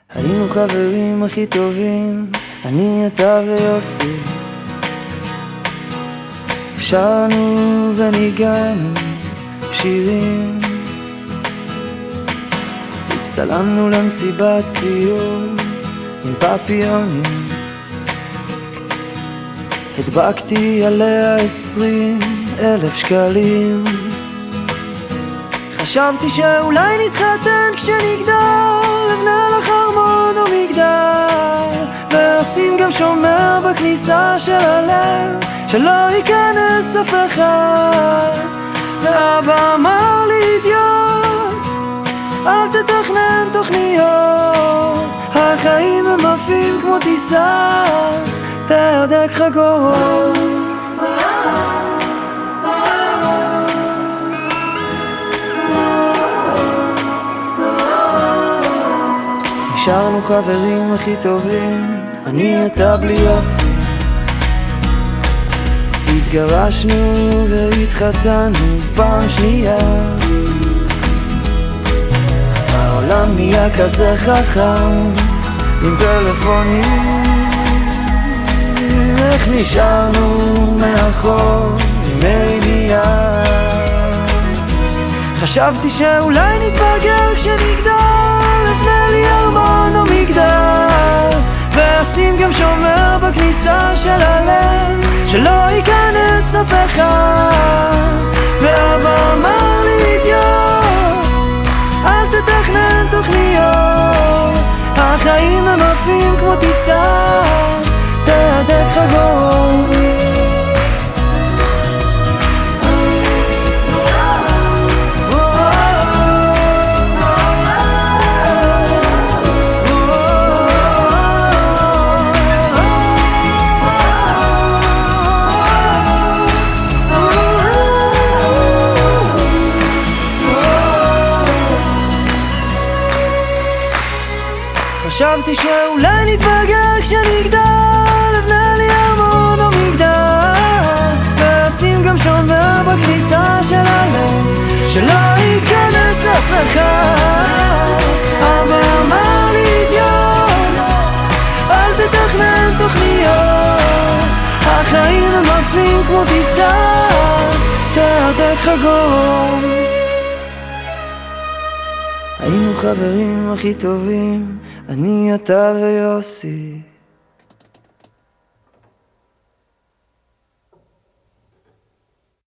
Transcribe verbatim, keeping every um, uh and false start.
היינו חברים הכי טובים, אני, אתה ויוסי. שרנו וניגענו שירים, הצטלמנו למסיבת סיום עם פפיונים, הדבקתי עליה עשרים אלף שקלים. חשבתי שאולי נתחתן כשנגדל, לבנה לך ארמון או מגדל, ועושים גם שומר בכניסה של הלב, שלא ייכנס אף אחד. ואבא אמר לי, אידיוט, אל תתכנן תוכניות, החיים הם עפים כמו טיסה, תהדק חגורות. נשארנו חברים הכי טובים, אני, אתה בלי יוסי. התגרשנו והתחתנו פעם שנייה, העולם נהיה כזה חכם עם טלפונים, איך נשארנו מאחור עם עינייה. חשבתי שאולי נתבגר כשנגדל, לבנה לי ארמון או מגדל, ועשים גם שומר בכניסה של הלב, שלא ייכנס אף אחד. ואבא אמר לי, אידיוט, אל תתכנן תוכניות, החיים הם עפים כמו טיסה, תהדק חגורות. חשבתי שאולי נתבגר כשנגדל, לבנה לי ארמון או מגדל, ועשים גם שומר בכניסה של הלב, שלא ייכנס אף אחד. אבא אמר לי, אידיוט, אל תתכנן תוכניות, החיים הם עפים כמו טיסה, תהדק חגורות. היינו חברים הכי טובים, אני, אתה ויוסי.